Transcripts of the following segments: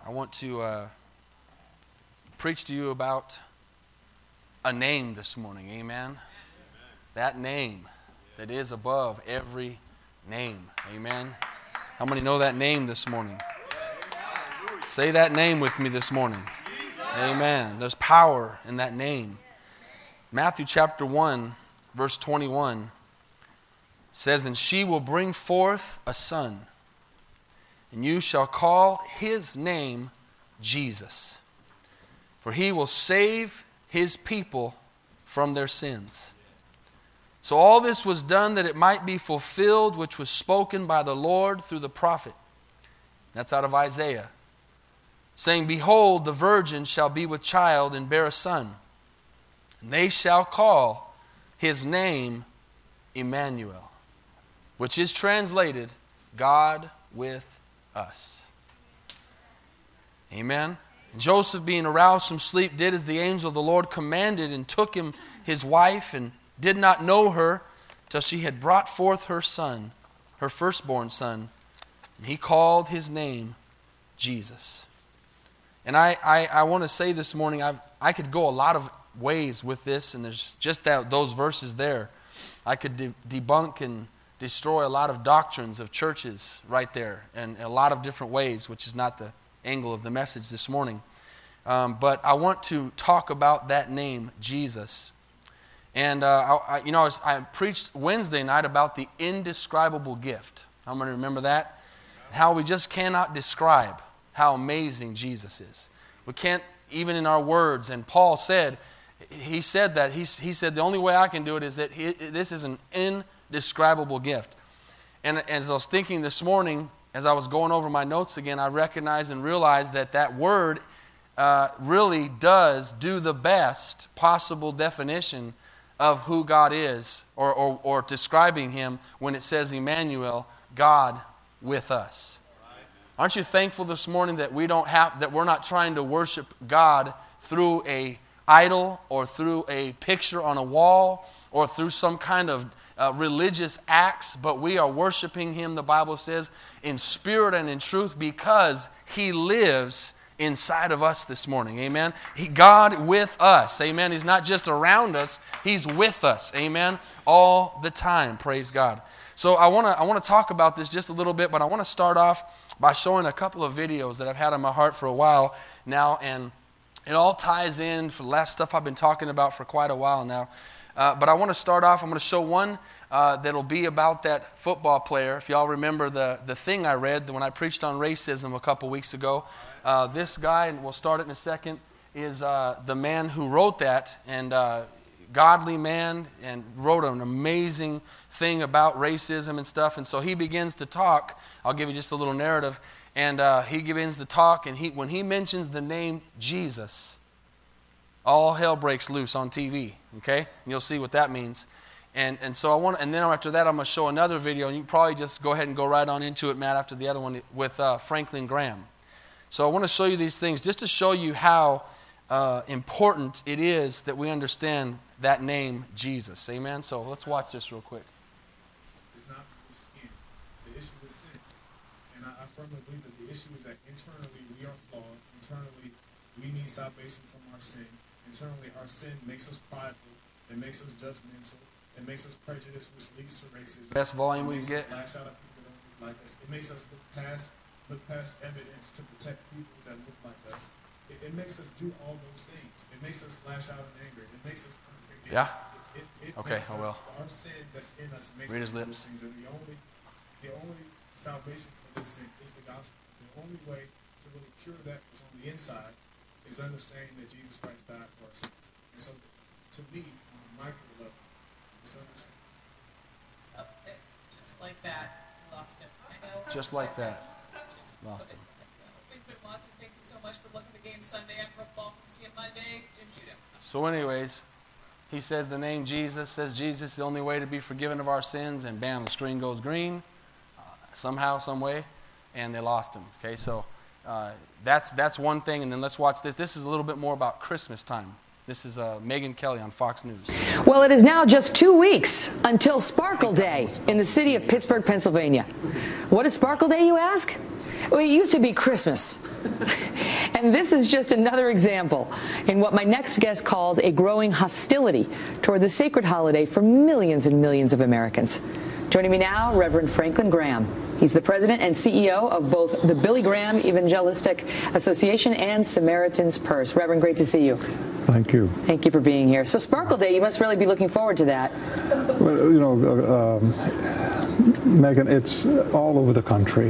I want to preach to you about a name this morning. Amen? That name that is above every name. Amen? How many know that name this morning? Say that name with me this morning. Amen. There's power in that name. Matthew chapter 1, verse 21 says, "And she will bring forth a son, and you shall call his name Jesus. For he will save his people from their sins." So all this was done that it might be fulfilled, which was spoken by the Lord through the prophet. That's out of Isaiah. Saying, "Behold, the virgin shall be with child and bear a son. And they shall call his name Emmanuel," which is translated, God with us. Amen. And Joseph, being aroused from sleep, did as the angel of the Lord commanded, and took him his wife, and did not know her till she had brought forth her son, her firstborn son. And he called his name Jesus. And I want to say this morning, I could go a lot of ways with this, and there's just those verses there. I could debunk and destroy a lot of doctrines of churches right there, and a lot of different ways, which is not the angle of the message this morning. But I want to talk about that name, Jesus. And I preached Wednesday night about the indescribable gift. How many remember that? How we just cannot describe how amazing Jesus is. We can't, even in our words. And Paul said, he said that. He said the only way I can do it is that this is an indescribable gift. And as I was thinking this morning, as I was going over my notes again, I recognized and realized that word really does do the best possible definition of who God is, or describing Him when it says Emmanuel, God with us. Aren't you thankful this morning that we're not trying to worship God through a idol, or through a picture on a wall, or through some kind of religious acts, but we are worshiping Him, the Bible says, in spirit and in truth, because He lives inside of us this morning. Amen. God with us. Amen. He's not just around us, He's with us. Amen. All the time. Praise God. So I want to talk about this just a little bit, but I want to start off by showing a couple of videos that I've had on my heart for a while now, and it all ties in for the last stuff I've been talking about for quite a while now. But I want to start off, I'm going to show one that'll be about that football player. If y'all remember the thing I read when I preached on racism a couple weeks ago, this guy, and we'll start it in a second, is the man who wrote that, and godly man, and wrote an amazing thing about racism and stuff. And so he begins to talk. I'll give you just a little narrative. And he begins to talk, and when he mentions the name Jesus, all hell breaks loose on TV. Okay, and you'll see what that means. And so and then after that, I'm going to show another video, and you can probably just go ahead and go right on into it, Matt, after the other one with Franklin Graham. So I want to show you these things just to show you how important it is that we understand that name Jesus. Amen. So let's watch this real quick. It's not the skin. The issue is sin. And I firmly believe that the issue is that internally we are flawed. Internally we need salvation from our sin. Internally our sin makes us prideful. It makes us judgmental. It makes us prejudiced, which leads to racism. Best volume we can get. It makes us lash out at people that don't look like us. It makes us look past evidence to protect people that look like us. It makes us do all those things. It makes us lash out in anger. It makes us penetrate. Yeah. It okay. makes I will. Our sin that's in us makes us do those things. And the only salvation for this sin is the gospel. The only way to really cure that what's on the inside is understanding that Jesus Christ died for our sins. And so, to me, on a micro level, it's understanding. Just like that, we lost him. I know. Just like that, lost him. Benjamin Watson, thank you so much for looking at the game Sunday at football. See you Monday. Jim Shooter. So anyways, he says the name Jesus, says Jesus is the only way to be forgiven of our sins, and bam, the screen goes green, somehow, some way, and they lost him. Okay, so that's one thing, and then let's watch this. This is a little bit more about Christmas time. This is Megyn Kelly on Fox News. Well, it is now just 2 weeks until Sparkle Day in the city of Pittsburgh, Pennsylvania. What is Sparkle Day, you ask? Well, it used to be Christmas. And this is just another example in what my next guest calls a growing hostility toward the sacred holiday for millions and millions of Americans. Joining me now, Reverend Franklin Graham. He's the president and CEO of both the Billy Graham Evangelistic Association and Samaritan's Purse. Reverend, great to see you. Thank you. Thank you for being here. So Sparkle Day, you must really be looking forward to that. Well, you know, Megan, it's all over the country.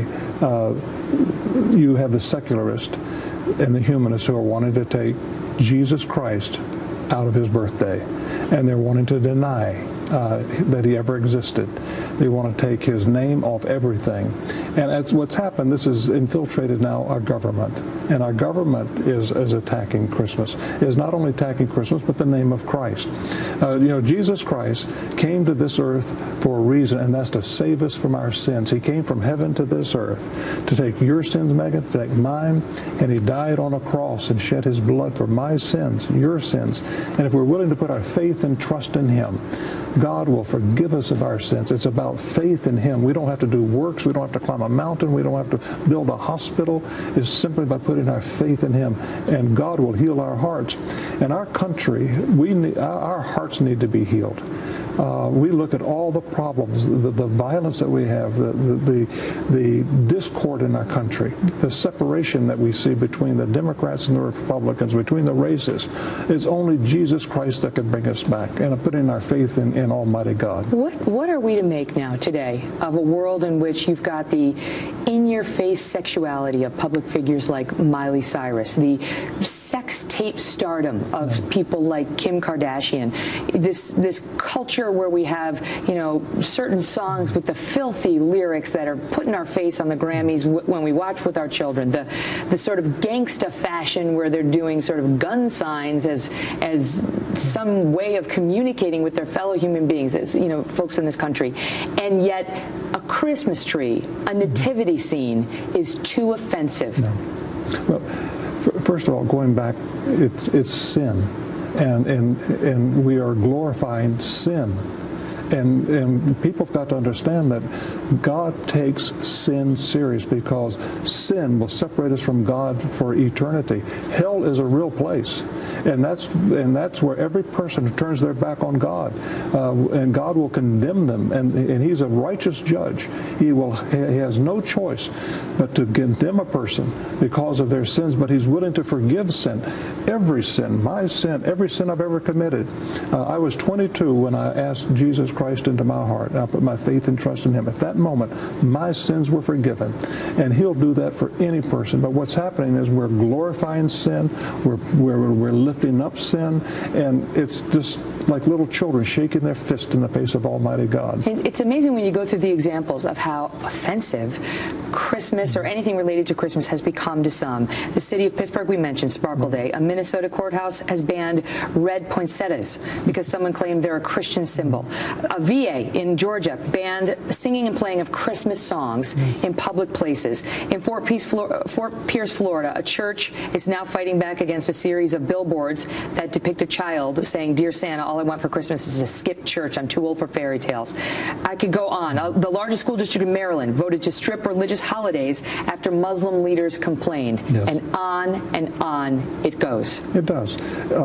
You have the secularists and the humanists who are wanting to take Jesus Christ out of his birthday, and they're wanting to deny that he ever existed. They want to take his name off everything. And that's what's happened. This has infiltrated now our government. And our government is attacking Christmas. Is not only attacking Christmas, but the name of Christ. You know, Jesus Christ came to this earth for a reason, and that's to save us from our sins. He came from heaven to this earth to take your sins, Megan, to take mine, and he died on a cross and shed his blood for my sins, your sins. And if we're willing to put our faith and trust in him, God will forgive us of our sins. It's about faith in him. We don't have to do works. We don't have to climb a mountain. We don't have to build a hospital. It's simply by putting our faith in him, and God will heal our hearts. And our country, our hearts need to be healed. We look at all the problems, the violence that we have, the discord in our country, the separation that we see between the Democrats and the Republicans, between the races. It's only Jesus Christ that can bring us back, and putting our faith in Almighty God. What are we to make now, today, of a world in which you've got the in-your-face sexuality of public figures like Miley Cyrus, the sex tape stardom of people like Kim Kardashian, this culture where we have, you know, certain songs with the filthy lyrics that are put in our face on the Grammys when we watch with our children, the sort of gangsta fashion where they're doing sort of gun signs as some way of communicating with their fellow human beings, as, you know, folks in this country. And yet a Christmas tree, a nativity scene is too offensive. No. Well, first of all, going back, it's sin. And we are glorifying sin. And people have got to understand that God takes sin serious, because sin will separate us from God for eternity. Hell is a real place. And that's where every person who turns their back on God, and God will condemn them. And he's a righteous judge. He has no choice but to condemn a person because of their sins, but he's willing to forgive sin. Every sin, my sin, every sin I've ever committed. I was 22 when I asked Jesus Christ into my heart. I put my faith and trust in him. At that moment, my sins were forgiven. And he'll do that for any person. But what's happening is we're glorifying sin. We're lifting up sin. And it's just like little children shaking their fist in the face of Almighty God. It's amazing when you go through the examples of how offensive Christmas or anything related to Christmas has become to some. The city of Pittsburgh, we mentioned, Sparkle Day. A Minnesota courthouse has banned red poinsettias because someone claimed they're a Christian symbol. A VA in Georgia banned singing and playing of Christmas songs in public places. In Fort Pierce, Florida, a church is now fighting back against a series of billboards that depict a child saying, "Dear Santa, all I want for Christmas is a skipped church. I'm too old for fairy tales." I could go on. The largest school district in Maryland voted to strip religious holidays after Muslim leaders complained. Yes. And on it goes. It does.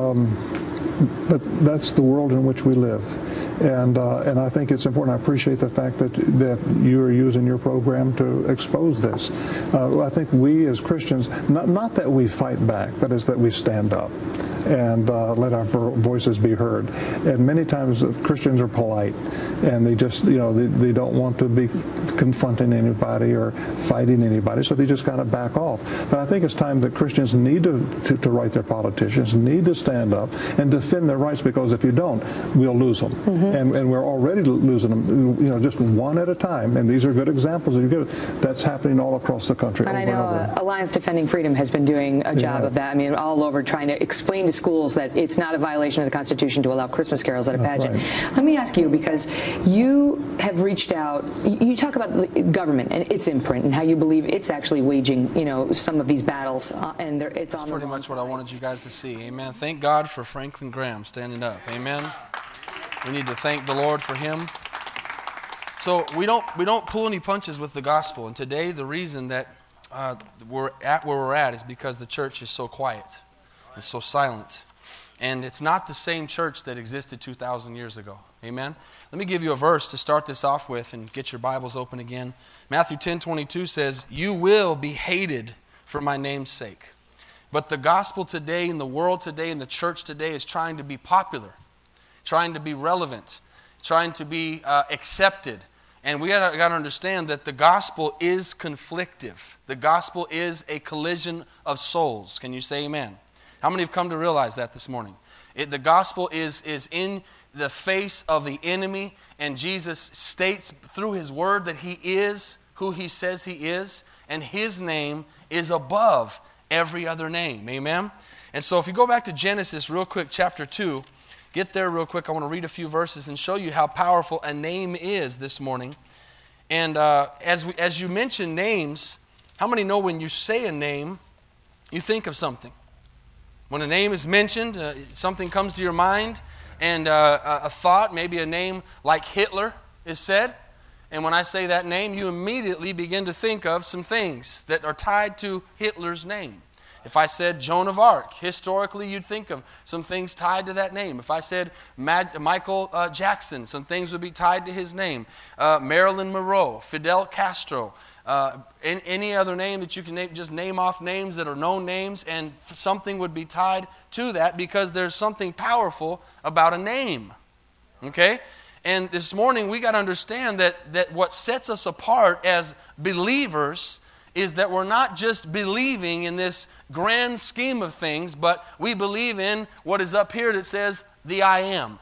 But that's the world in which we live. And I think it's important. I appreciate the fact that you are using your program to expose this. I think we as Christians, not that we fight back, but is that we stand up and let our voices be heard. And many times Christians are polite, and they just, they don't want to be confronting anybody or fighting anybody, so they just kind of back off. But I think it's time that Christians need to write their politicians, need to stand up and defend their rights, because if you don't, we'll lose them. Mm-hmm. And we're already losing them, just one at a time. And these are good examples that you give. That's happening all across the country. And I know Alliance Defending Freedom has been doing a job of that. I mean, all over, trying to explain to schools that it's not a violation of the Constitution to allow Christmas carols at a pageant. Right. Let me ask you, because you have reached out, you talk about the government and its imprint and how you believe it's actually waging, some of these battles, and it's on the wrong side. That's pretty much what I wanted you guys to see. Amen. Thank God for Franklin Graham standing up. Amen. We need to thank the Lord for him. So we don't pull any punches with the gospel. And today, the reason that we're at where we're at is because the church is so quiet and so silent. And it's not the same church that existed 2,000 years ago. Amen? Let me give you a verse to start this off with and get your Bibles open again. Matthew 10:22 says, "You will be hated for my name's sake." But the gospel today, in the world today, in the church today, is trying to be popular, trying to be relevant, trying to be accepted. And we got to understand that the gospel is conflictive. The gospel is a collision of souls. Can you say amen? How many have come to realize that this morning? The gospel is in the face of the enemy, and Jesus states through His word that He is who He says He is, and His name is above every other name. Amen? And so if you go back to Genesis real quick, chapter 2, get there real quick. I want to read a few verses and show you how powerful a name is this morning. And as you mention names, how many know when you say a name, you think of something? When a name is mentioned, something comes to your mind, and a thought, maybe a name like Hitler is said. And when I say that name, you immediately begin to think of some things that are tied to Hitler's name. If I said Joan of Arc, historically you'd think of some things tied to that name. If I said Michael Jackson, some things would be tied to his name. Marilyn Monroe, Fidel Castro, any other name that you can name, just name off names that are known names, and something would be tied to that because there's something powerful about a name. Okay? And this morning we got to understand that what sets us apart as believers is that we're not just believing in this grand scheme of things, but we believe in what is up here that says, the I am.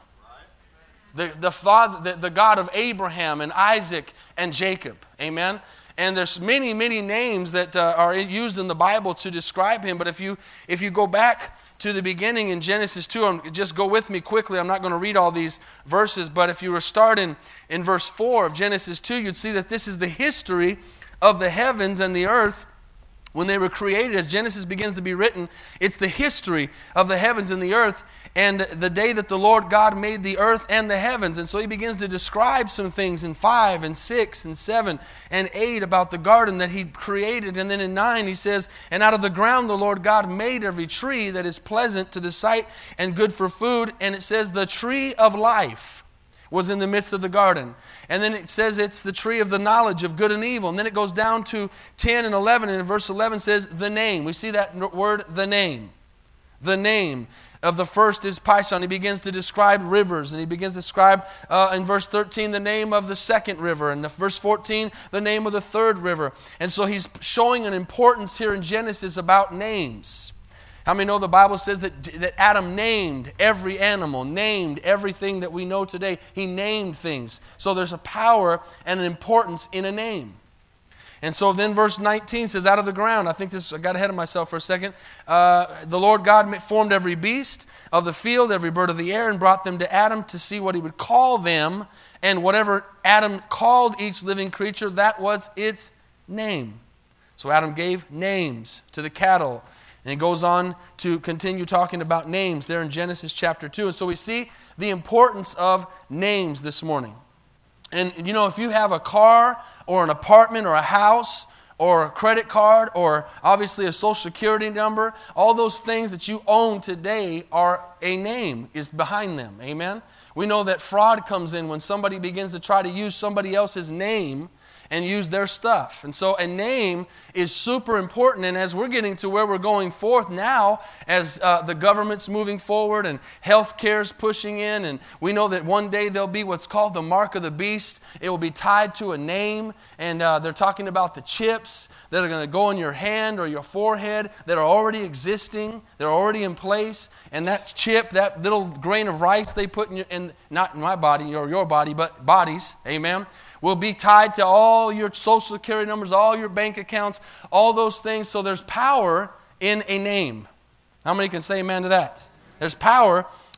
The Father, the God of Abraham and Isaac and Jacob. Amen? And there's many, many names that are used in the Bible to describe Him. But if you go back to the beginning in Genesis 2, just go with me quickly. I'm not going to read all these verses. But if you were starting in verse 4 of Genesis 2, you'd see that this is the history of the heavens and the earth when they were created. As Genesis begins to be written, it's the history of the heavens and the earth and the day that the Lord God made the earth and the heavens. And so He begins to describe some things in 5 and 6 and 7 and 8 about the garden that He created. And then in 9 He says, "And out of the ground the Lord God made every tree that is pleasant to the sight and good for food." And it says the tree of life was in the midst of the garden. And then it says it's the tree of the knowledge of good and evil. And then it goes down to 10 and 11. And in verse 11 says the name. We see that word, the name. The name of the first is Pishon. He begins to describe rivers. And he begins to describe in verse 13 the name of the second river. And verse 14 the name of the third river. And so he's showing an importance here in Genesis about names. How many know the Bible says that Adam named every animal, named everything that we know today? He named things. So there's a power and an importance in a name. And so then verse 19 says, out of the ground. I got ahead of myself for a second. The Lord God formed every beast of the field, every bird of the air, and brought them to Adam to see what he would call them. And whatever Adam called each living creature, that was its name. So Adam gave names to the cattle. And it goes on to continue talking about names there in Genesis chapter 2. And so we see the importance of names this morning. And you know, if you have a car or an apartment or a house or a credit card or obviously a social security number, all those things that you own today are a name is behind them. Amen? We know that fraud comes in when somebody begins to try to use somebody else's name and use their stuff. And so a name is super important. And as we're getting to where we're going forth now, as the government's moving forward and healthcare's pushing in, and we know that one day there'll be what's called the mark of the beast. It will be tied to a name, and they're talking about the chips that are going to go in your hand or your forehead that are already existing. They're already in place. And that chip, that little grain of rice they put in not in my body or your body, but bodies, amen, will be tied to all your social security numbers, all your bank accounts, all those things. So there's power in a name. How many can say amen to that? There's power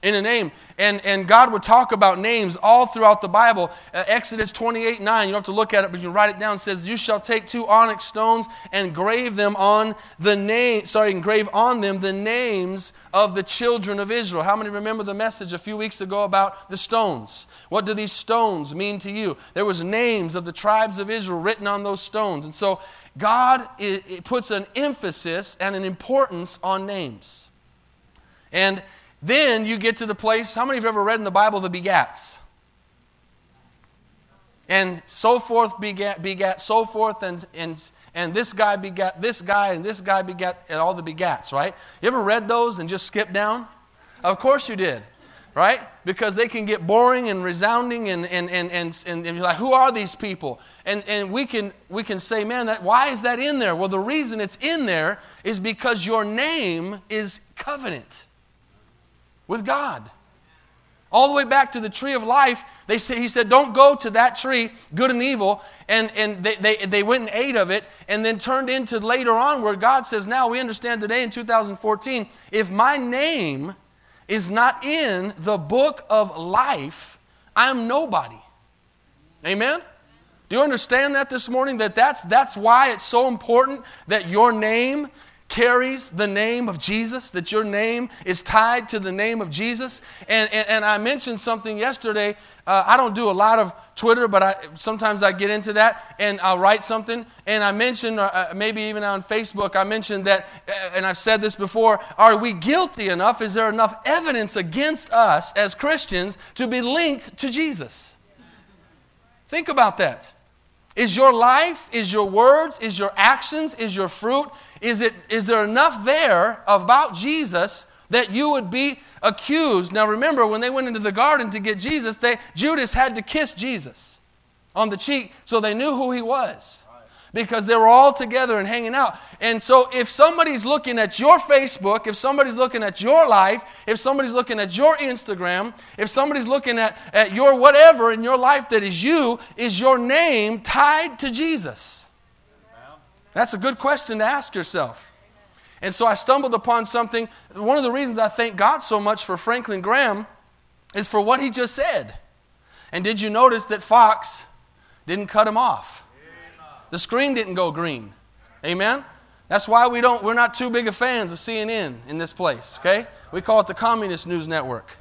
In a name. And God would talk about names all throughout the Bible. Exodus 28:9, you don't have to look at it, but you can write it down. It says, you shall take 2 onyx stones and engrave on them the names of the children of Israel. How many remember the message a few weeks ago about the stones? What do these stones mean to you? There was names of the tribes of Israel written on those stones. And so God it puts an emphasis and an importance on names. And then you get to the place, how many of you have ever read in the Bible the begats? And so forth begat so forth, and this guy begat this guy, and this guy begat, and all the begats, right? You ever read those and just skip down? Of course you did, right? Because they can get boring and resounding, and you're like, who are these people? And we can say, man, why is that in there? Well, the reason it's in there is because your name is covenant with God. All the way back to the tree of life, he said, don't go to that tree, good and evil, and they went and ate of it, and then turned into later on where God says, now we understand today in 2014, if my name is not in the book of life, I'm nobody. Amen? Do you understand that this morning? That's why it's so important that your name carries the name of Jesus, that your name is tied to the name of Jesus. And I mentioned something yesterday. I don't do a lot of Twitter, but sometimes I get into that, and I'll write something. And I mentioned, maybe even on Facebook, I mentioned that, and I've said this before, are we guilty enough? Is there enough evidence against us as Christians to be linked to Jesus? Think about that. Is your life, is your words, is your actions, is your fruit, is there enough there about Jesus that you would be accused? Now remember, when they went into the garden to get Jesus, Judas had to kiss Jesus on the cheek so they knew who he was. Because they were all together and hanging out. And so if somebody's looking at your Facebook, if somebody's looking at your life, if somebody's looking at your Instagram, if somebody's looking at your whatever in your life that is you, is your name tied to Jesus? That's a good question to ask yourself. And so I stumbled upon something. One of the reasons I thank God so much for Franklin Graham is for what he just said. And did you notice that Fox didn't cut him off? The screen didn't go green. Amen? That's why we're not too big of fans of CNN in this place, okay? We call it the Communist News Network.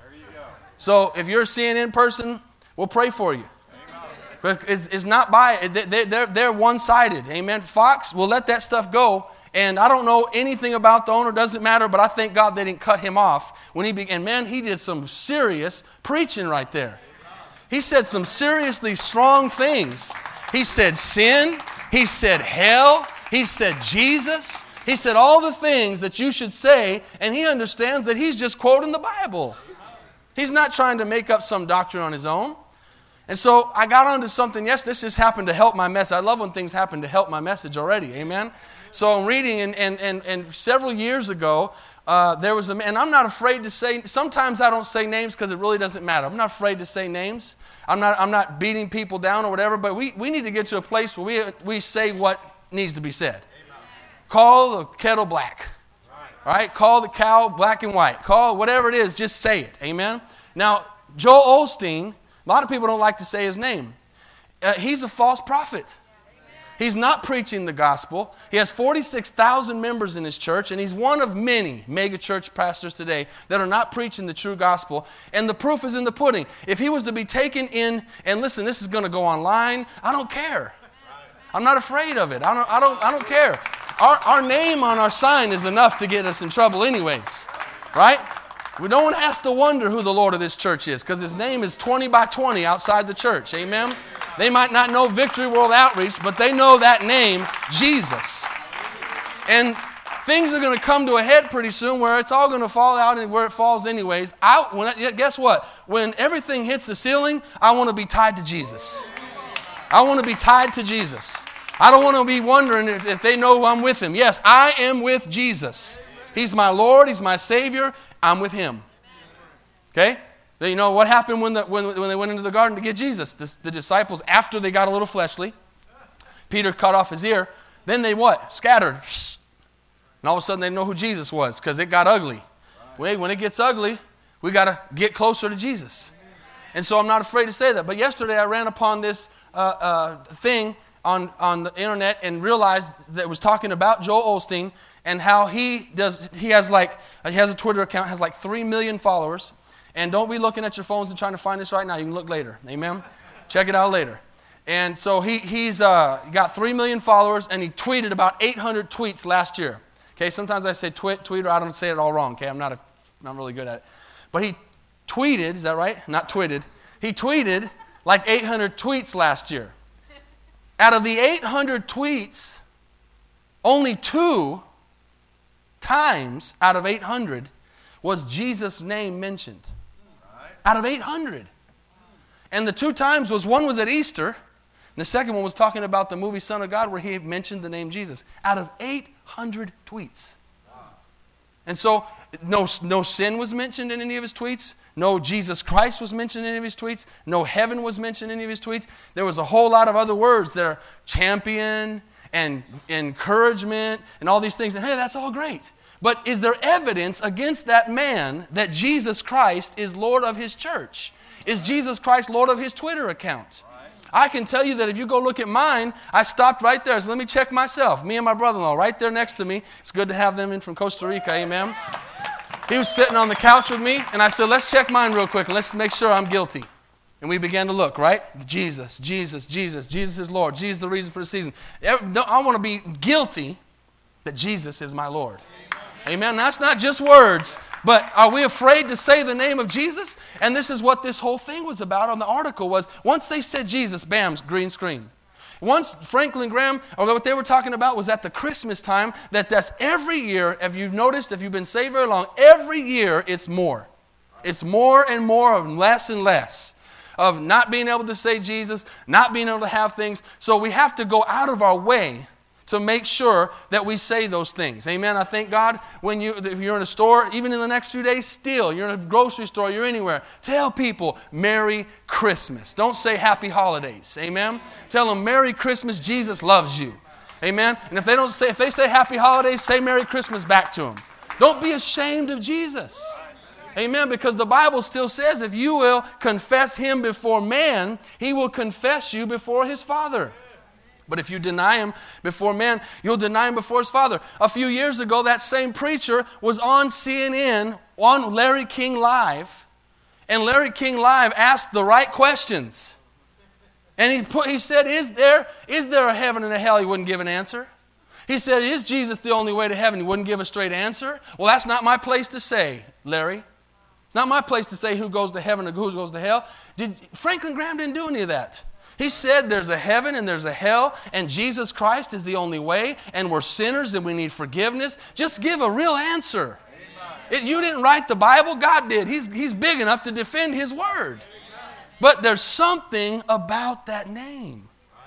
So if you're a CNN person, we'll pray for you. But it's not they're one-sided. Amen? Fox will let that stuff go. And I don't know anything about the owner, doesn't matter, but I thank God they didn't cut him off when he began. Man, he did some serious preaching right there. He said some seriously strong things. He said sin. He said hell. He said Jesus. He said all the things that you should say, and he understands that he's just quoting the Bible. He's not trying to make up some doctrine on his own. And so I got onto something. Yes, this just happened to help my message. I love when things happen to help my message already. Amen? So I'm reading, and several years ago, there was a man, and I'm not afraid to say, sometimes I don't say names because it really doesn't matter. I'm not afraid to say names. I'm not beating people down or whatever, but we need to get to a place where we say what needs to be said. Amen. Call the kettle black. Right. All right? Call the cow black and white. Call whatever it is, just say it. Amen? Now, Joel Osteen, a lot of people don't like to say his name. He's a false prophet. He's not preaching the gospel. He has 46,000 members in his church, and he's one of many mega church pastors today that are not preaching the true gospel. And the proof is in the pudding. If he was to be taken in, and listen, this is going to go online, I don't care. I'm not afraid of it. I don't care. Our name on our sign is enough to get us in trouble anyways, right? No one has to wonder who the Lord of this church is because his name is 20 by 20 outside the church. Amen? They might not know Victory World Outreach, but they know that name, Jesus. And things are going to come to a head pretty soon where it's all going to fall out and where it falls anyways. Guess what? When everything hits the ceiling, I want to be tied to Jesus. I want to be tied to Jesus. I don't want to be wondering if they know I'm with him. Yes, I am with Jesus. He's my Lord. He's my Savior. I'm with him. Okay? You know what happened when they went into the garden to get Jesus? The disciples, after they got a little fleshly, Peter cut off his ear. Then they what? Scattered. And all of a sudden they know who Jesus was because it got ugly. When it gets ugly, We got to get closer to Jesus. And so I'm not afraid to say that. But yesterday I ran upon this thing on the internet and realized that it was talking about Joel Osteen and how he has a Twitter account, has like 3 million followers. And don't be looking at your phones and trying to find this right now. You can look later. Amen? Check it out later. And so he's got 3 million followers, and he tweeted about 800 tweets last year. Okay, sometimes I say tweet, or I don't say it all wrong. Okay, I'm not really good at it. But he tweeted, is that right? Not twitted. He tweeted like 800 tweets last year. Out of the 800 tweets, only 2 times out of 800 was Jesus' name mentioned. Out of 800. And the 2 times one was at Easter, and the second one was talking about the movie Son of God where he mentioned the name Jesus. Out of 800 tweets. And so no sin was mentioned in any of his tweets. No Jesus Christ was mentioned in any of his tweets. No heaven was mentioned in any of his tweets. There was a whole lot of other words that are champion and encouragement and all these things. And hey, that's all great. But is there evidence against that man that Jesus Christ is Lord of his church? Is Jesus Christ Lord of his Twitter account? I can tell you that if you go look at mine, I stopped right there. So let me check myself. Me and my brother-in-law right there next to me. It's good to have them in from Costa Rica. Amen. He was sitting on the couch with me, and I said, let's check mine real quick, and let's make sure I'm guilty. And we began to look, right? Jesus, Jesus, Jesus. Jesus is Lord. Jesus is the reason for the season. I want to be guilty that Jesus is my Lord. Amen. That's not just words, but are we afraid to say the name of Jesus? And this is what this whole thing was about on the article was, once they said Jesus, bam, green screen. Once Franklin Graham, or what they were talking about was at the Christmas time, that's every year, if you've noticed, if you've been saved very long, every year it's more. It's more and more of less and less of not being able to say Jesus, not being able to have things. So we have to go out of our way to make sure that we say those things. Amen. I thank God if you're in a store, even in the next few days, still, you're in a grocery store, you're anywhere, tell people Merry Christmas. Don't say Happy Holidays. Amen. Tell them Merry Christmas, Jesus loves you. Amen. And if they say Happy Holidays, say Merry Christmas back to them. Don't be ashamed of Jesus. Amen. Because the Bible still says if you will confess Him before man, He will confess you before His Father. But if you deny Him before man, you'll deny Him before His Father. A few years ago, that same preacher was on CNN, on Larry King Live, and Larry King Live asked the right questions. And he said, is there a heaven and a hell? He wouldn't give an answer. He said, is Jesus the only way to heaven? He wouldn't give a straight answer. Well, that's not my place to say, Larry. It's not my place to say who goes to heaven or who goes to hell. Franklin Graham didn't do any of that. He said there's a heaven and there's a hell, and Jesus Christ is the only way, and we're sinners and we need forgiveness. Just give a real answer. You didn't write the Bible, God did. He's big enough to defend His word. But there's something about that name,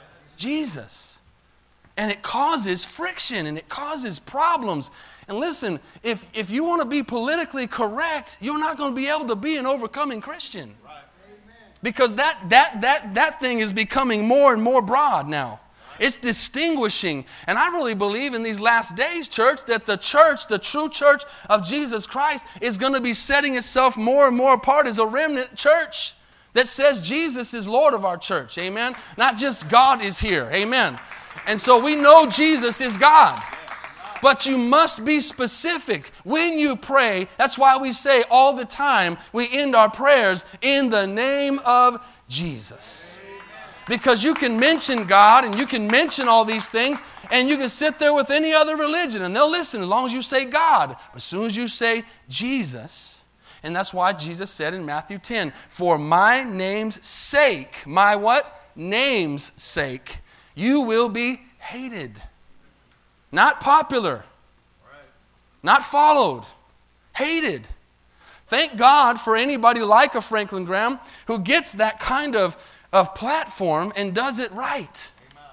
Jesus. And it causes friction and it causes problems. And listen, if you want to be politically correct, you're not going to be able to be an overcoming Christian. Because that thing is becoming more and more broad now. It's distinguishing. And I really believe in these last days, church, that the true church of Jesus Christ is going to be setting itself more and more apart as a remnant church that says Jesus is Lord of our church. Amen? Not just God is here. Amen? And so we know Jesus is God. But you must be specific when you pray. That's why we say all the time, we end our prayers in the name of Jesus. Because you can mention God and you can mention all these things and you can sit there with any other religion and they'll listen as long as you say God. But as soon as you say Jesus, and that's why Jesus said in Matthew 10, for my name's sake, my what? Name's sake, you will be hated. Not popular. Not followed. Hated. Thank God for anybody like a Franklin Graham who gets that kind of platform and does it right.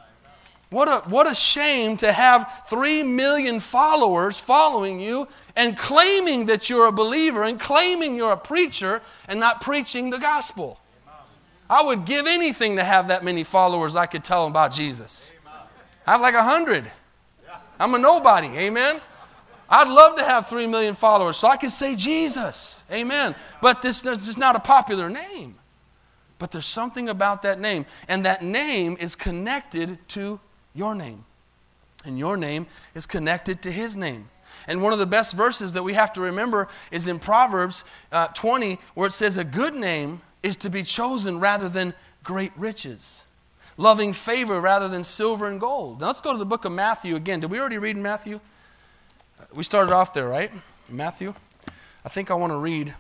What a shame to have 3 million followers following you and claiming that you're a believer and claiming you're a preacher and not preaching the gospel. I would give anything to have that many followers I could tell them about Jesus. I have like 100. I'm a nobody, amen? I'd love to have 3 million followers so I could say Jesus. Amen. But this is not a popular name. But there's something about that name. And that name is connected to your name. And your name is connected to His name. And one of the best verses that we have to remember is in Proverbs 20, where it says, a good name is to be chosen rather than great riches, loving favor rather than silver and gold. Now let's go to the book of Matthew again. Did we already read in Matthew? We started off there, right? Matthew. I think I want to read.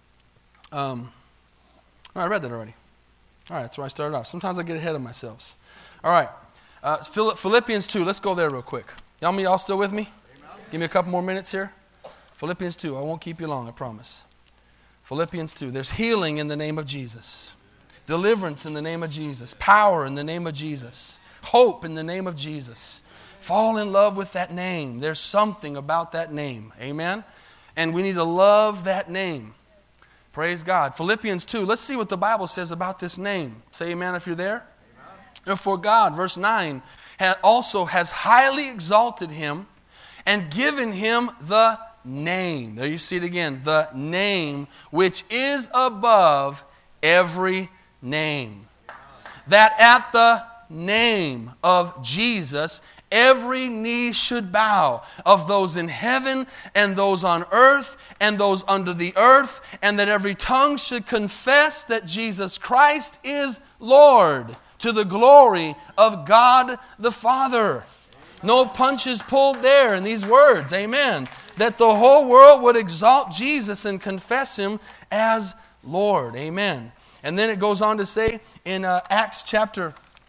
I read that already. All right, that's where I started off. Sometimes I get ahead of myself. All right. Philippians 2. Let's go there real quick. Y'all still with me? Give me a couple more minutes here. Philippians 2. I won't keep you long, I promise. Philippians 2. There's healing in the name of Jesus. Deliverance in the name of Jesus. Power in the name of Jesus. Hope in the name of Jesus. Fall in love with that name. There's something about that name. Amen? And we need to love that name. Praise God. Philippians 2. Let's see what the Bible says about this name. Say amen if you're there. Amen. For God, verse 9, also has highly exalted Him and given Him the name. There you see it again. The name which is above every name. That at the name of Jesus, every knee should bow, of those in heaven and those on earth and those under the earth, and that every tongue should confess that Jesus Christ is Lord, to the glory of God the Father. No punches pulled there in these words. Amen. That the whole world would exalt Jesus and confess Him as Lord. Amen. And then it goes on to say in Acts chapter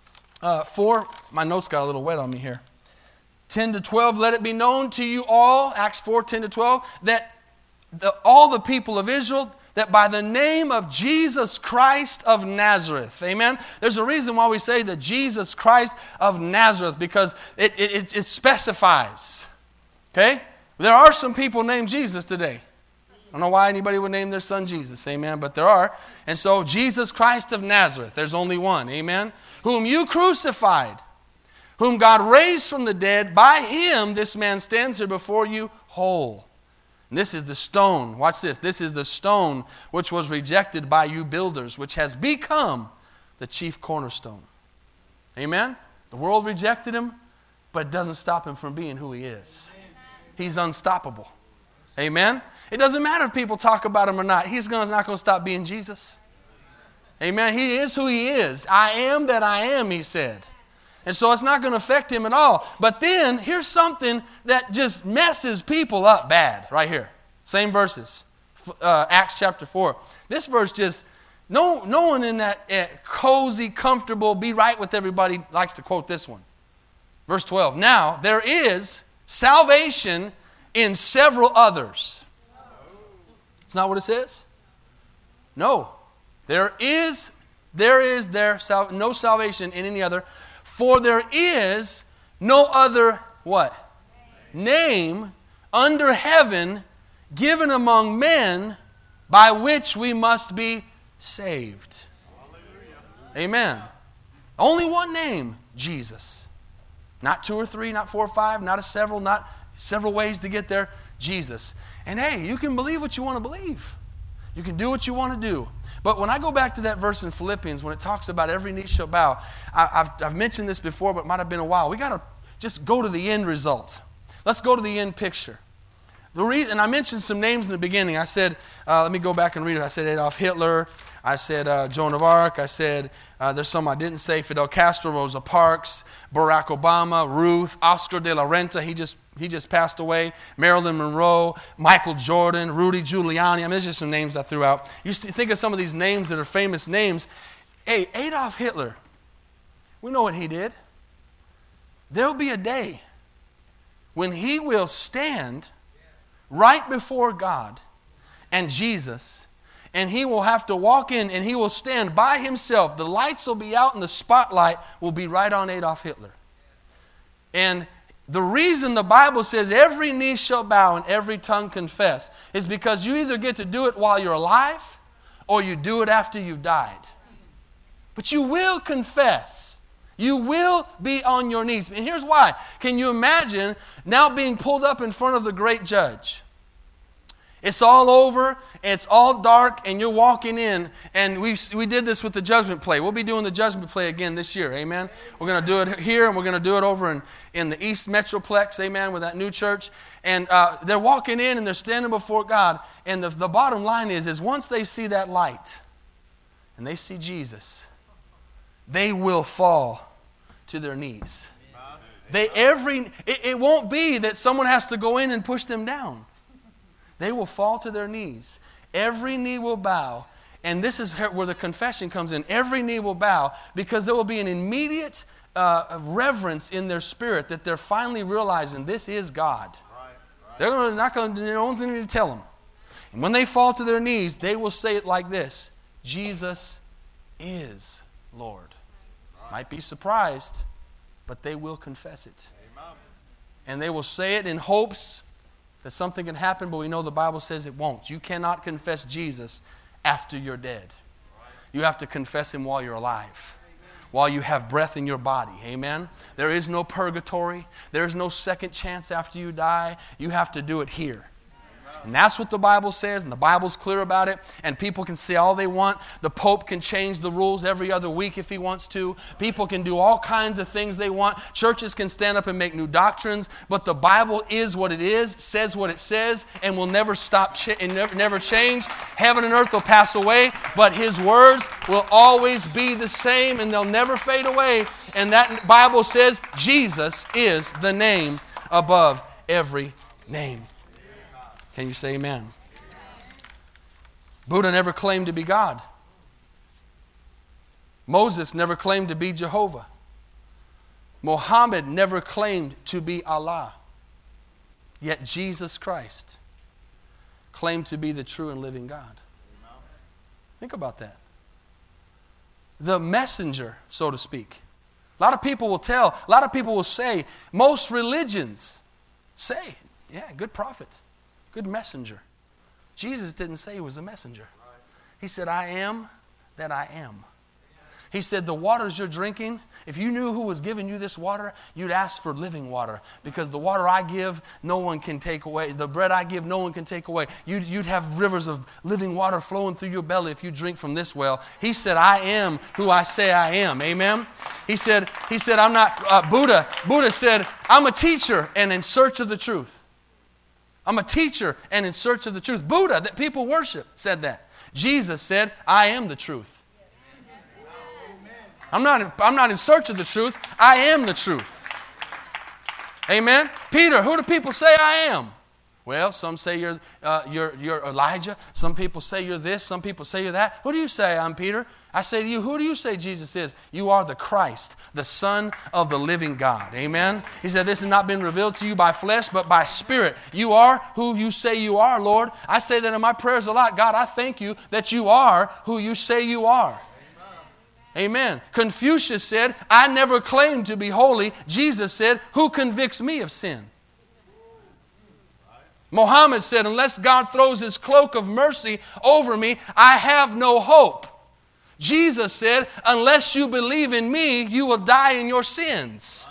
4, my notes got a little wet on me here. 10 to 12, let it be known to you all, Acts 4, 10 to 12, that all the people of Israel, that by the name of Jesus Christ of Nazareth, amen? There's a reason why we say that Jesus Christ of Nazareth, because it specifies, okay? There are some people named Jesus today. I don't know why anybody would name their son Jesus, amen, but there are. And so Jesus Christ of Nazareth, there's only one, amen, whom you crucified, whom God raised from the dead. By Him this man stands here before you whole. And this is the stone, watch this, this is the stone which was rejected by you builders, which has become the chief cornerstone. Amen? The world rejected Him, but it doesn't stop Him from being who He is. He's unstoppable. Amen? It doesn't matter if people talk about Him or not. He's not going to stop being Jesus. Amen? He is who He is. I am that I am, He said. And so it's not going to affect Him at all. But then, here's something that just messes people up bad. Right here. Same verses. Acts chapter 4. This verse just, no one in that cozy, comfortable, be right with everybody likes to quote this one. Verse 12. Now, there is salvation in several others. It's not what it says? No. There is no salvation in any other. For there is no other, what? Name under heaven given among men by which we must be saved. Amen. Only one name, Jesus. Not 2 or 3, not 4 or 5, not several, not several ways to get there. Jesus. And hey, you can believe what you want to believe. You can do what you want to do. But when I go back to that verse in Philippians, when it talks about every knee shall bow, I've mentioned this before, but it might have been a while. We got to just go to the end result. Let's go to the end picture. And I mentioned some names in the beginning. I said, let me go back and read it. I said Adolf Hitler. I said Joan of Arc. I said, there's some I didn't say, Fidel Castro, Rosa Parks, Barack Obama, Ruth, Oscar de la Renta. He just passed away. Marilyn Monroe, Michael Jordan, Rudy Giuliani. I mean, there's just some names I threw out. You think of some of these names that are famous names. Hey, Adolf Hitler, we know what he did. There'll be a day when he will stand right before God and Jesus, and he will have to walk in and he will stand by himself. The lights will be out and the spotlight will be right on Adolf Hitler. And the reason the Bible says every knee shall bow and every tongue confess is because you either get to do it while you're alive or you do it after you've died. But you will confess You will be on your knees. And here's why. Can you imagine now being pulled up in front of the great judge? It's all over, and it's all dark, and you're walking in. And we did this with the judgment play. We'll be doing the judgment play again this year, amen? We're going to do it here, and we're going to do it over in the East Metroplex, amen, with that new church. And they're walking in, and they're standing before God. And the bottom line is once they see that light, and they see Jesus, they will fall to their knees. It won't be that someone has to go in and push them down. They will fall to their knees. Every knee will bow. And this is where the confession comes in. Every knee will bow because there will be an immediate reverence in their spirit that they're finally realizing this is God. They're not going to, no one's going to tell them. And when they fall to their knees, they will say it like this: Jesus is Lord. Might be surprised, but they will confess it. And they will say it in hopes that something can happen, but we know the Bible says it won't. You cannot confess Jesus after you're dead. You have to confess Him while you're alive, while you have breath in your body. Amen? There is no purgatory. There is no second chance after you die. You have to do it here. And that's what the Bible says, and the Bible's clear about it, and people can say all they want. The Pope can change the rules every other week if he wants to. People can do all kinds of things they want. Churches can stand up and make new doctrines, but the Bible is what it is, says what it says, and will never stop and never change. Heaven and earth will pass away, but His words will always be the same, and they'll never fade away. And that Bible says Jesus is the name above every name. Can you say amen? Buddha never claimed to be God. Moses never claimed to be Jehovah. Muhammad never claimed to be Allah. Yet Jesus Christ claimed to be the true and living God. Think about that. The messenger, so to speak. A lot of people will say, most religions say, yeah, good prophet. Good messenger. Jesus didn't say He was a messenger. He said, I am that I am. He said, the waters you're drinking, if you knew who was giving you this water, you'd ask for living water. Because the water I give, no one can take away. The bread I give, no one can take away. You'd have rivers of living water flowing through your belly if you drink from this well. He said, I am who I say I am. Amen? He said, I'm not Buddha. Buddha said, I'm a teacher and in search of the truth. I'm a teacher and in search of the truth. Buddha, that people worship, said that. Jesus said, I am the truth. I'm not in search of the truth. I am the truth. Amen? Peter, who do people say I am? Well, some say you're Elijah. Some people say you're this. Some people say you're that. Who do you say I'm, Peter? I say to you, who do you say Jesus is? You are the Christ, the Son of the living God. Amen? He said, this has not been revealed to you by flesh, but by Spirit. You are who you say you are, Lord. I say that in my prayers a lot. God, I thank you that you are who you say you are. Amen. Confucius said, I never claimed to be holy. Jesus said, who convicts me of sin? Muhammad said, unless God throws His cloak of mercy over me, I have no hope. Jesus said, unless you believe in me, you will die in your sins.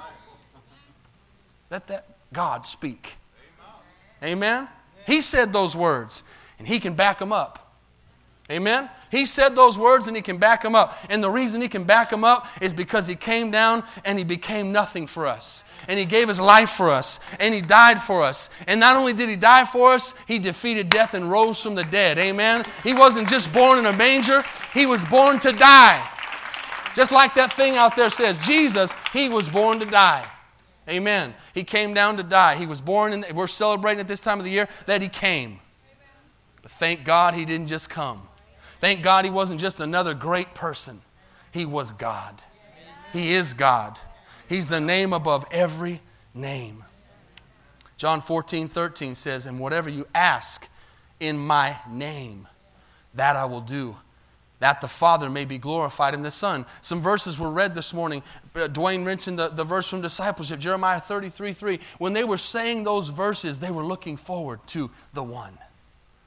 Let that God speak. Amen? He said those words, and He can back them up. Amen? He said those words and He can back them up. And the reason He can back them up is because He came down and He became nothing for us. And He gave His life for us. And He died for us. And not only did He die for us, He defeated death and rose from the dead. Amen? He wasn't just born in a manger. He was born to die. Just like that thing out there says, Jesus, He was born to die. Amen. He came down to die. He was born, and we're celebrating at this time of the year that He came. But thank God He didn't just come. Thank God He wasn't just another great person. He was God. He is God. He's the name above every name. John 14:13 says, and whatever you ask in my name, that I will do, that the Father may be glorified in the Son. Some verses were read this morning. Dwayne mentioned the verse from discipleship, Jeremiah 33:3. When they were saying those verses, they were looking forward to the one.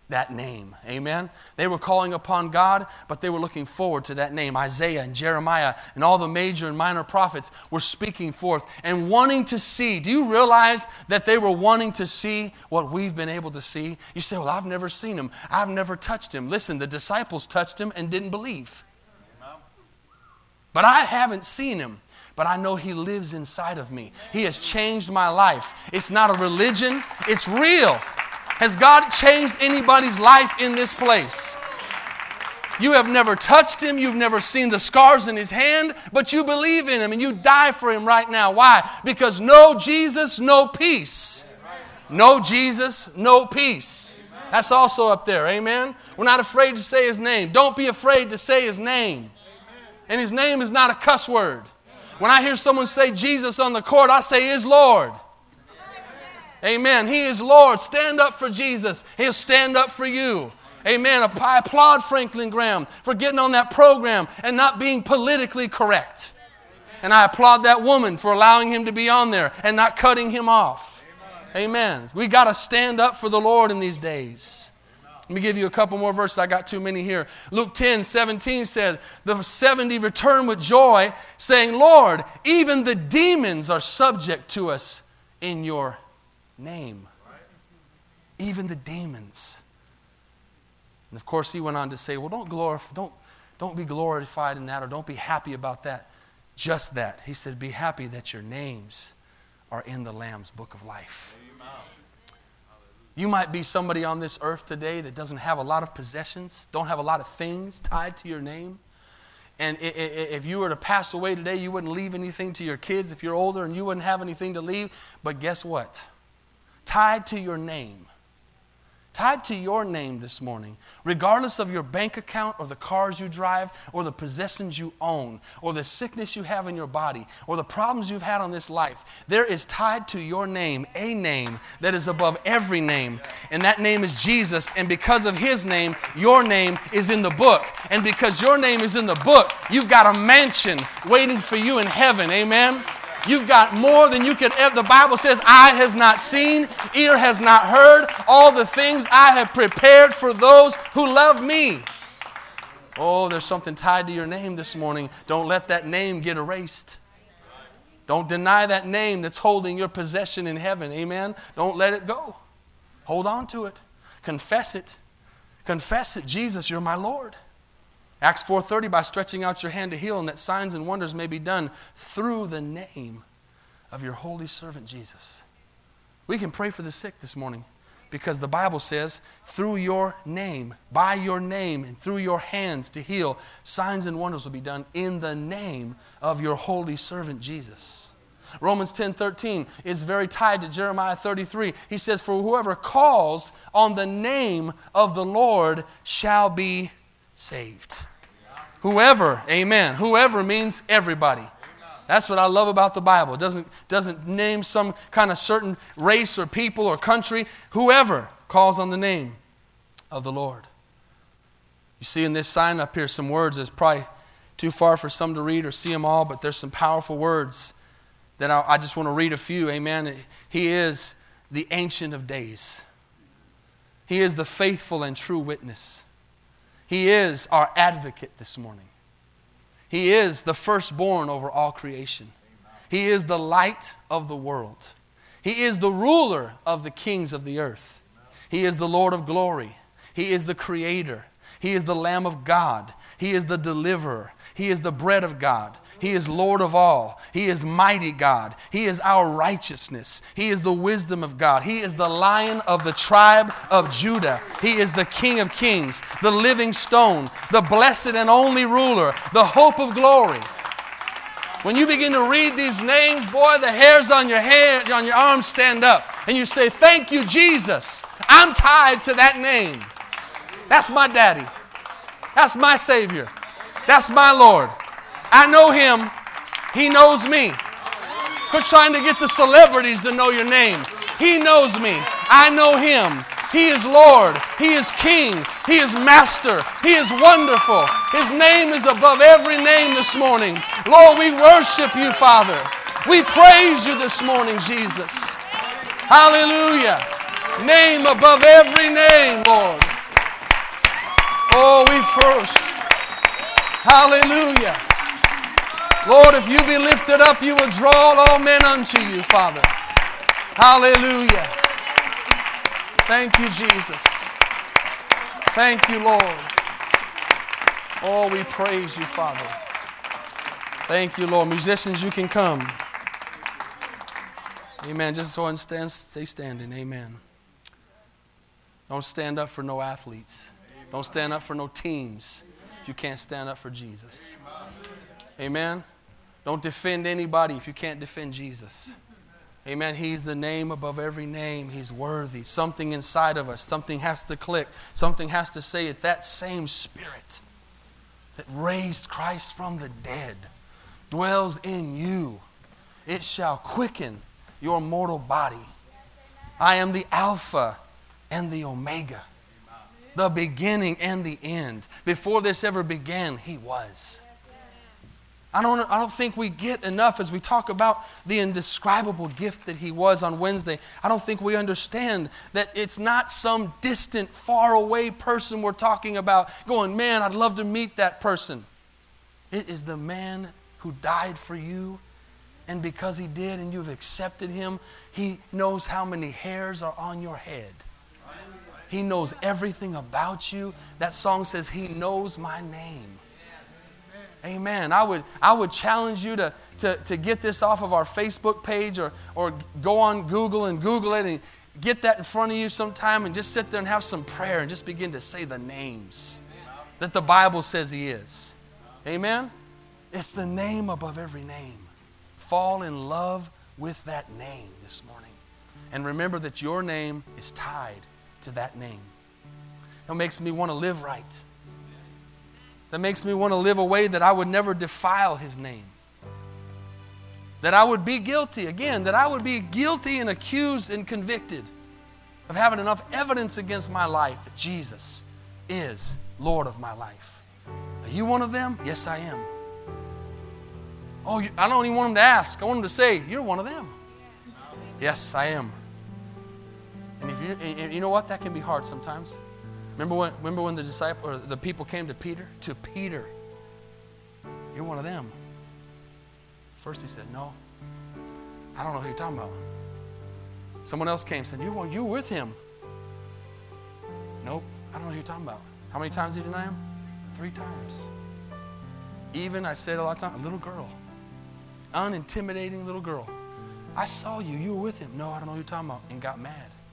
that name. Amen? They were calling upon God, but they were looking forward to that name. Isaiah and Jeremiah and all the major and minor prophets were speaking forth and wanting to see. Do you realize that they were wanting to see what we've been able to see? You say, well, I've never seen him. I've never touched him. Listen, the disciples touched him and didn't believe. But I haven't seen him. But I know he lives inside of me. He has changed my life. It's not a religion. It's real. Has God changed anybody's life in this place? You have never touched him. You've never seen the scars in his hand, but you believe in him and you die for him right now. Why? Because no Jesus, no peace. No Jesus, no peace. That's also up there. Amen? We're not afraid to say his name. Don't be afraid to say his name. And his name is not a cuss word. When I hear someone say Jesus on the court, I say, is Lord. Amen. He is Lord. Stand up for Jesus. He'll stand up for you. Amen. I applaud Franklin Graham for getting on that program and not being politically correct. And I applaud that woman for allowing him to be on there and not cutting him off. Amen. We got to stand up for the Lord in these days. Let me give you a couple more verses. I got too many here. Luke 10:17 said, the 70 returned with joy, saying, Lord, even the demons are subject to us in your name. Even the demons. And of course he went on to say, well, don't be glorified in that, or don't be happy about that. Just that. He said, be happy that your names are in the Lamb's book of life. Amen. You might be somebody on this earth today that doesn't have a lot of possessions, don't have a lot of things tied to your name. And if you were to pass away today, you wouldn't leave anything to your kids if you're older, and you wouldn't have anything to leave. But guess what? Tied to your name this morning, regardless of your bank account or the cars you drive or the possessions you own or the sickness you have in your body or the problems you've had on this life, there is tied to your name a name that is above every name, and that name is Jesus. And because of his name, your name is in the book, and because your name is in the book, you've got a mansion waiting for you in heaven. Amen. You've got more than you could ever. The Bible says, eye has not seen, ear has not heard, all the things I have prepared for those who love me. Oh, there's something tied to your name this morning. Don't let that name get erased. Don't deny that name that's holding your possession in heaven. Amen? Don't let it go. Hold on to it. Confess it. Confess it. Jesus, you're my Lord. Acts 4:30, by stretching out your hand to heal, and that signs and wonders may be done through the name of your holy servant Jesus. We can pray for the sick this morning because the Bible says through your name, by your name, and through your hands to heal, signs and wonders will be done in the name of your holy servant Jesus. Romans 10:13 is very tied to Jeremiah 33. He says, for whoever calls on the name of the Lord shall be saved. Whoever, amen. Whoever means everybody. That's what I love about the Bible. It doesn't name some kind of certain race or people or country. Whoever calls on the name of the Lord. You see in this sign up here some words. It's probably too far for some to read or see them all, but there's some powerful words that I just want to read a few. Amen. He is the Ancient of Days. He is the faithful and true witness. He is our advocate this morning. He is the firstborn over all creation. He is the light of the world. He is the ruler of the kings of the earth. He is the Lord of glory. He is the creator. He is the Lamb of God. He is the deliverer. He is the bread of God. He is Lord of all. He is mighty God. He is our righteousness. He is the wisdom of God. He is the Lion of the tribe of Judah. He is the King of kings, the living stone, the blessed and only ruler, the hope of glory. When you begin to read these names, boy, the hairs on your head, on your arms stand up. And you say, thank you, Jesus. I'm tied to that name. That's my daddy. That's my Savior. That's my Lord. I know him. He knows me. Quit trying to get the celebrities to know your name. He knows me. I know him. He is Lord. He is King. He is Master. He is wonderful. His name is above every name this morning. Lord, we worship you, Father. We praise you this morning, Jesus. Hallelujah. Name above every name, Lord. Oh, we first. Hallelujah. Lord, if you be lifted up, you will draw all men unto you, Father. Hallelujah. Thank you, Jesus. Thank you, Lord. Oh, we praise you, Father. Thank you, Lord. Musicians, you can come. Amen. Just go and stay standing. Amen. Don't stand up for no athletes. Don't stand up for no teams if you can't stand up for Jesus. Amen. Don't defend anybody if you can't defend Jesus. Amen. He's the name above every name. He's worthy. Something inside of us, something has to click. Something has to say it. That same Spirit that raised Christ from the dead dwells in you. It shall quicken your mortal body. I am the Alpha and the Omega, the beginning and the end. Before this ever began, He was. I don't think we get enough as we talk about the indescribable gift that He was on Wednesday. I don't think we understand that it's not some distant, far away person we're talking about going, man, I'd love to meet that person. It is the man who died for you, and because He did and you've accepted Him, He knows how many hairs are on your head. He knows everything about you. That song says, He knows my name. Amen. I would challenge you to get this off of our Facebook page or go on Google and Google it and get that in front of you sometime and just sit there and have some prayer and just begin to say the names that the Bible says He is. Amen. It's the name above every name. Fall in love with that name this morning. And remember that your name is tied to that name. That makes me want to live right. That makes me want to live a way that I would never defile His name. That I would be guilty, again, that I would be guilty and accused and convicted of having enough evidence against my life that Jesus is Lord of my life. Are you one of them? Yes, I am. Oh, I don't even want them to ask. I want them to say, you're one of them. Yes, I am. And if you know what? That can be hard sometimes. Remember when the disciple or the people came to Peter? To Peter. You're one of them. First he said, no. I don't know who you're talking about. Someone else came and said, you're with him. Nope. I don't know who you're talking about. How many times did he deny him? 3 times. Even, I said a lot of times, a little girl. Unintimidating little girl. I saw you. You were with him. No, I don't know who you're talking about. And got mad.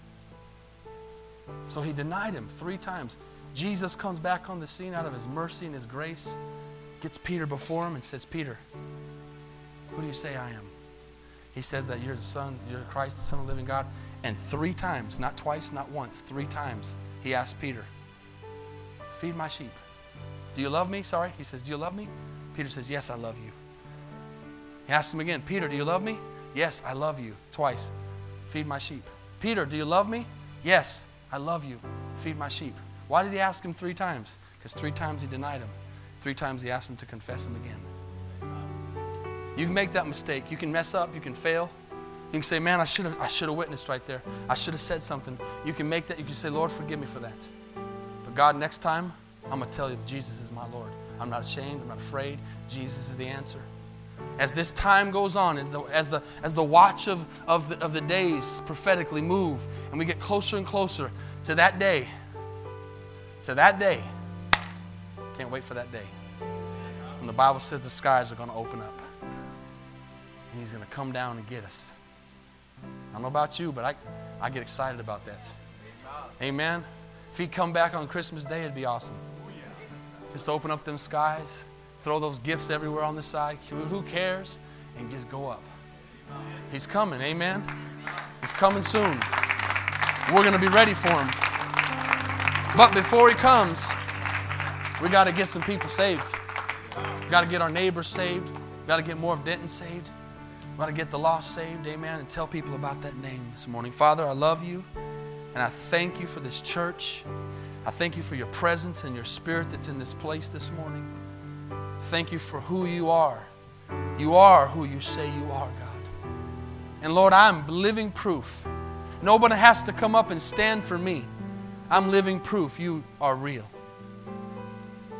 So he denied him 3 times. Jesus comes back on the scene out of His mercy and His grace, gets Peter before him and says, Peter, who do you say I am? He says that you're the Son, you're Christ, the Son of the living God. And 3 times, not twice, not once, 3 times, he asked Peter, feed my sheep. Do you love me? Sorry. He says, do you love me? Peter says, yes, I love you. He asked him again, Peter, do you love me? Yes, I love you. Twice. Feed my sheep. Peter, do you love me? Yes, I love you. Feed my sheep. Why did he ask him 3 times? Because 3 times he denied him. 3 times he asked him to confess him again. You can make that mistake. You can mess up. You can fail. You can say, man, I should have witnessed right there. I should have said something. You can make that. You can say, Lord, forgive me for that. But God, next time, I'm going to tell you Jesus is my Lord. I'm not ashamed. I'm not afraid. Jesus is the answer. As this time goes on, as the watch of the days prophetically move, and we get closer and closer to that day, can't wait for that day. When the Bible says the skies are going to open up, and He's going to come down and get us. I don't know about you, but I get excited about that. Amen. If He'd come back on Christmas Day, it'd be awesome. Just open up them skies. Throw those gifts everywhere on the side. Who cares? And just go up. He's coming. Amen. He's coming soon. We're going to be ready for Him. But before He comes, we got to get some people saved. We got to get our neighbors saved. We got to get more of Denton saved. We got to get the lost saved. Amen. And tell people about that name this morning. Father, I love You. And I thank You for this church. I thank You for Your presence and Your Spirit that's in this place this morning. Thank You for who You are. You are who You say You are, God. And Lord, I'm living proof. Nobody has to come up and stand for me. I'm living proof You are real.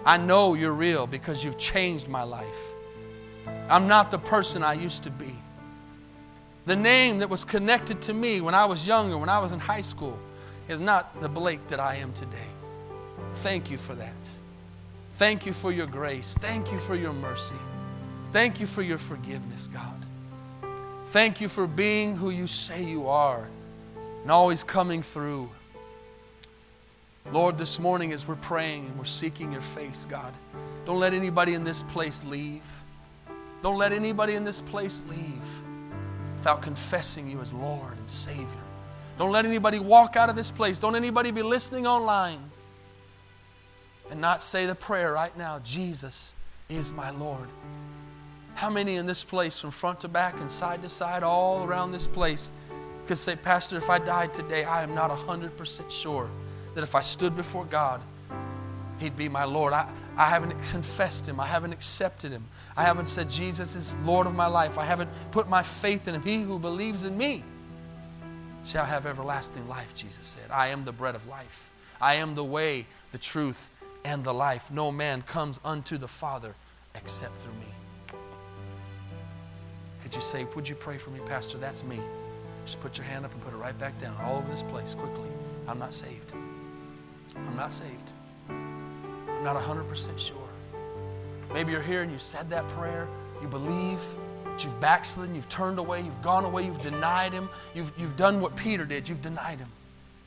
I know you're real because you've changed my life. I'm not the person I used to be. The name that was connected to me when I was younger, when I was in high school, is not the Blake that I am today. Thank you for that. Thank you for your grace. Thank you for your mercy. Thank you for your forgiveness, God. Thank you for being who you say you are and always coming through. Lord, this morning as we're praying and we're seeking your face, God, don't let anybody in this place leave. Don't let anybody in this place leave without confessing you as Lord and Savior. Don't let anybody walk out of this place. Don't anybody be listening online and not say the prayer right now, Jesus is my Lord. How many in this place, from front to back and side to side, all around this place, could say, Pastor, if I died today, I am not 100% sure that if I stood before God, He'd be my Lord. I haven't confessed Him. I haven't accepted Him. I haven't said Jesus is Lord of my life. I haven't put my faith in Him. He who believes in me shall have everlasting life, Jesus said. I am the bread of life. I am the way, the truth, and the life. No man comes unto the Father except through me. Could you say, would you pray for me, Pastor? That's me. Just put your hand up and put it right back down all over this place quickly. I'm not saved. I'm not saved. I'm not 100% sure. Maybe you're here and you said that prayer. You believe, but you've backslidden, you've turned away, you've gone away, you've denied Him. You've done what Peter did. You've denied Him.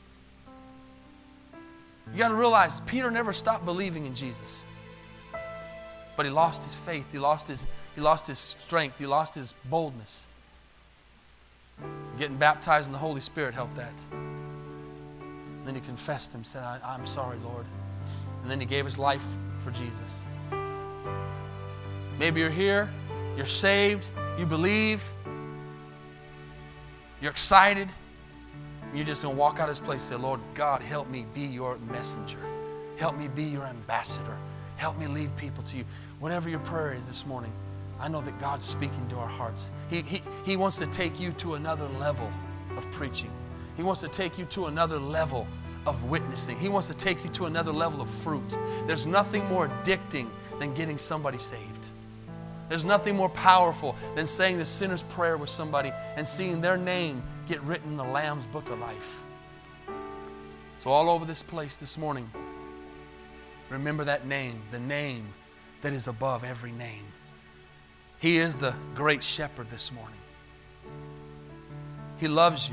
You got to realize Peter never stopped believing in Jesus. But he lost his faith. He lost his strength. He lost his boldness. Getting baptized in the Holy Spirit helped that. And then he confessed Him, said, I'm sorry, Lord. And then he gave his life for Jesus. Maybe you're here, you're saved, you believe, you're excited. You're just going to walk out of this place and say, Lord God, help me be your messenger. Help me be your ambassador. Help me lead people to you. Whatever your prayer is this morning, I know that God's speaking to our hearts. He wants to take you to another level of preaching. He wants to take you to another level of witnessing. He wants to take you to another level of fruit. There's nothing more addicting than getting somebody saved. There's nothing more powerful than saying the sinner's prayer with somebody and seeing their name get written in the Lamb's Book of Life. So all over this place this morning, remember that name, the name that is above every name. He is the great shepherd this morning. He loves you.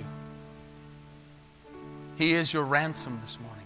He is your ransom this morning.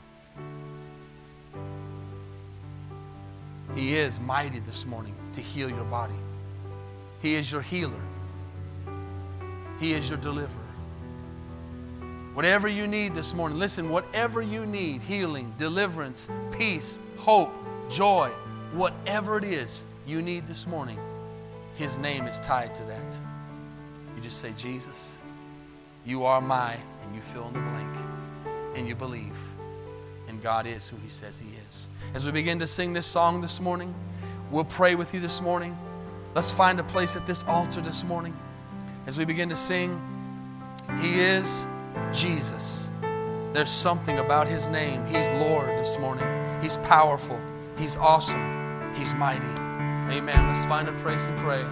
He is mighty this morning to heal your body. He is your healer. He is your deliverer. Whatever you need this morning, listen, whatever you need, healing, deliverance, peace, hope, joy, whatever it is you need this morning, His name is tied to that. You just say, Jesus, you are my, and you fill in the blank, and you believe, and God is who He says He is. As we begin to sing this song this morning, we'll pray with you this morning. Let's find a place at this altar this morning. As we begin to sing, He is Jesus. There's something about His name. He's Lord this morning. He's powerful. He's awesome. He's mighty. Amen. Let's find a place and pray.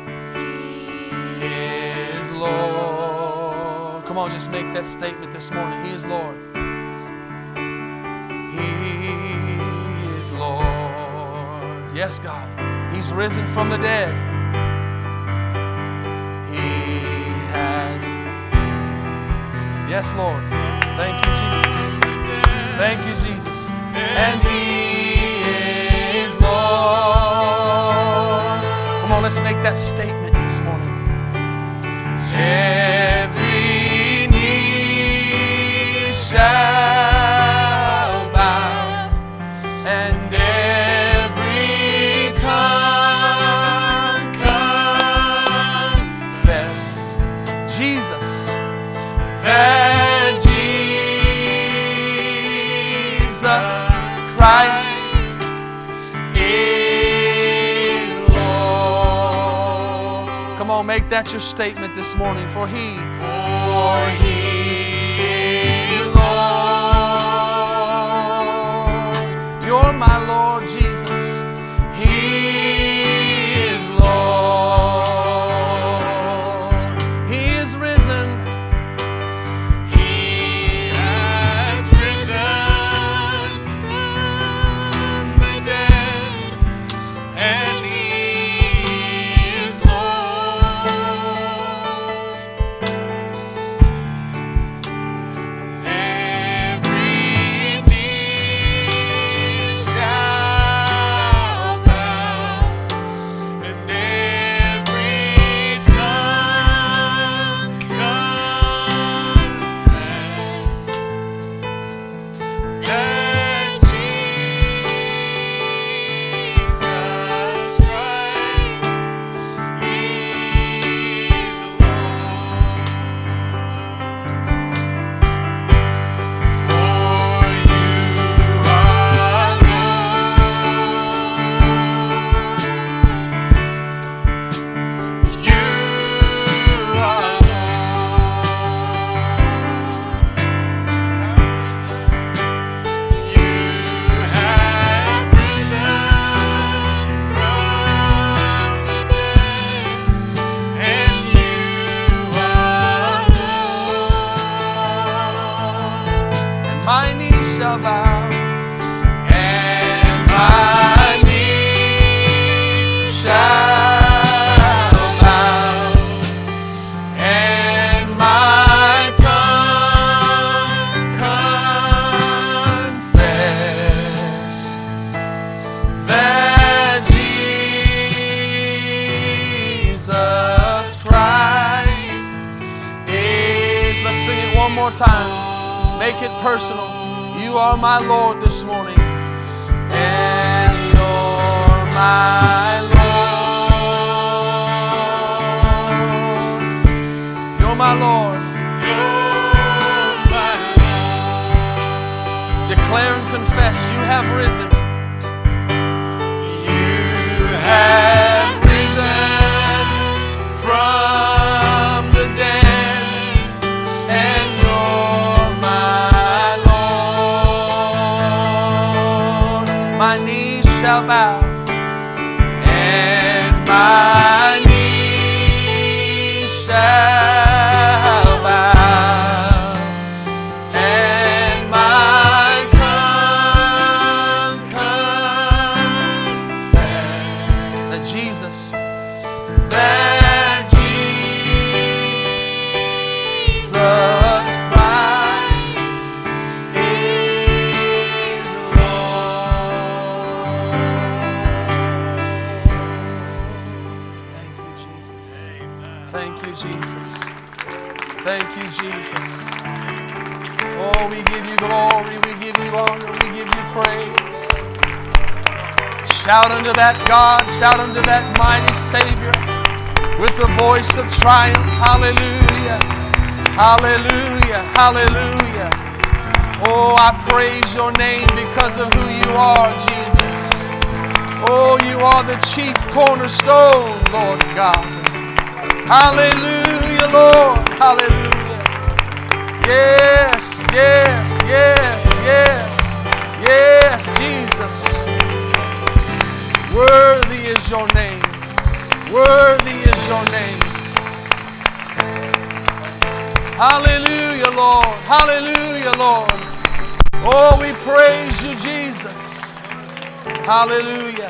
He is Lord. Come on, just make that statement this morning. He is Lord. He is Lord. Yes, God. He's risen from the dead. He has. Yes, Lord. Thank you, Jesus. Thank you, Jesus. And He is Lord. Come on, let's make that statement this morning. Every knee shall bow, and every tongue confess Jesus, that Jesus Christ is Lord. Come on, make that your statement this morning. For He is Lord. You're my Lord Jesus. shall bow. And my knees shall bow, and my tongue confess that Jesus Christ is. Let's sing it one more time. Make it personal. You are my Lord this morning. And you're my Lord. You're my Lord. You're my Lord. Declare and confess you have risen. You have risen from the dead, and you're my Lord. My knees shall bow. And my knees shall bow, and my tongue confess That Jesus, that Jesus Christ is Lord. thank you, Jesus. Thank you, Jesus. Oh, we give you glory, we give you honor, we give you praise. Shout unto that God, shout unto that mighty Savior with the voice of triumph. Hallelujah, hallelujah, hallelujah. Oh, I praise your name because of who you are, Jesus. Oh, you are the chief cornerstone, Lord God. Hallelujah, Lord, hallelujah. Yes, yes, yes, yes, yes, Jesus. Worthy is your name. Worthy is your name. Hallelujah, Lord. Hallelujah, Lord. Oh, we praise you, Jesus. Hallelujah.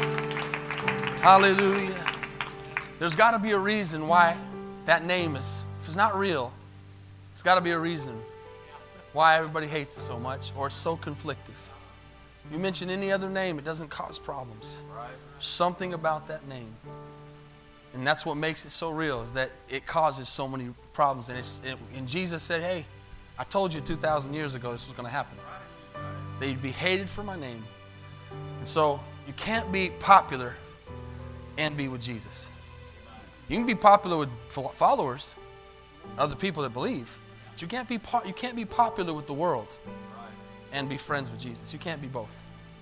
Hallelujah. There's got to be a reason why that name is, if it's not real, it's got to be a reason why everybody hates it so much or it's so conflictive. You mention any other name, it doesn't cause problems. Something about that name. And that's what makes it so real, is that it causes so many problems. And Jesus said, hey, I told you 2,000 years ago this was going to happen. That you'd be hated for my name. And so you can't be popular and be with Jesus. You can be popular with followers, other people that believe, but you can't be popular with the world and be friends with Jesus. You can't be both.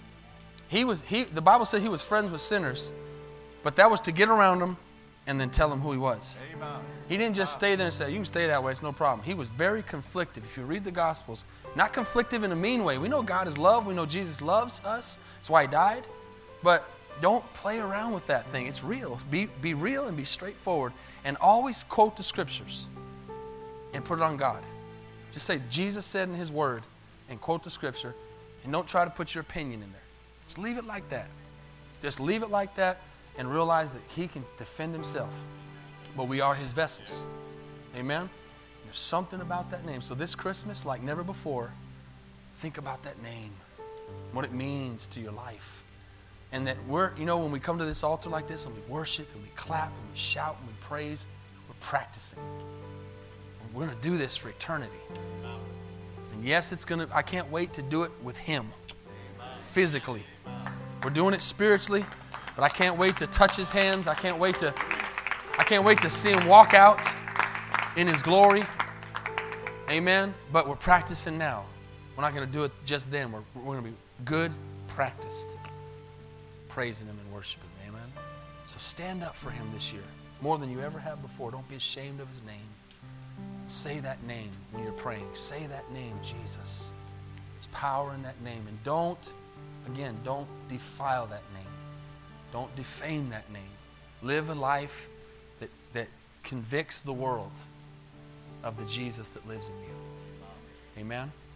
The Bible said he was friends with sinners, but that was to get around them and then tell them who he was. Amen. He didn't just stay there and say, you can stay that way, it's no problem. He was very conflictive. If you read the Gospels, not conflictive in a mean way. We know God is love. We know Jesus loves us. That's why he died. But don't play around with that thing. It's real. Be real and be straightforward. And always quote the scriptures and put it on God. Just say, Jesus said in his word, and quote the scripture, and don't try to put your opinion in there. Just leave it like that. Just leave it like that and realize that he can defend himself. But we are his vessels. Amen? There's something about that name. So this Christmas, like never before, think about that name, what it means to your life. And that when we come to this altar like this and we worship and we clap and we shout and we praise, we're practicing. We're going to do this for eternity. And yes, I can't wait to do it with him. Physically. We're doing it spiritually, but I can't wait to touch his hands. I can't wait to see him walk out in his glory. Amen. But we're practicing now. We're not going to do it just then. We're going to be good, practiced, praising him and worshiping him. Amen. So stand up for him this year, more than you ever have before. Don't be ashamed of his name. Say that name when you're praying. Say that name, Jesus. There's power in that name. And don't defile that name. Don't defame that name. Live a life that convicts the world of the Jesus that lives in you. Amen.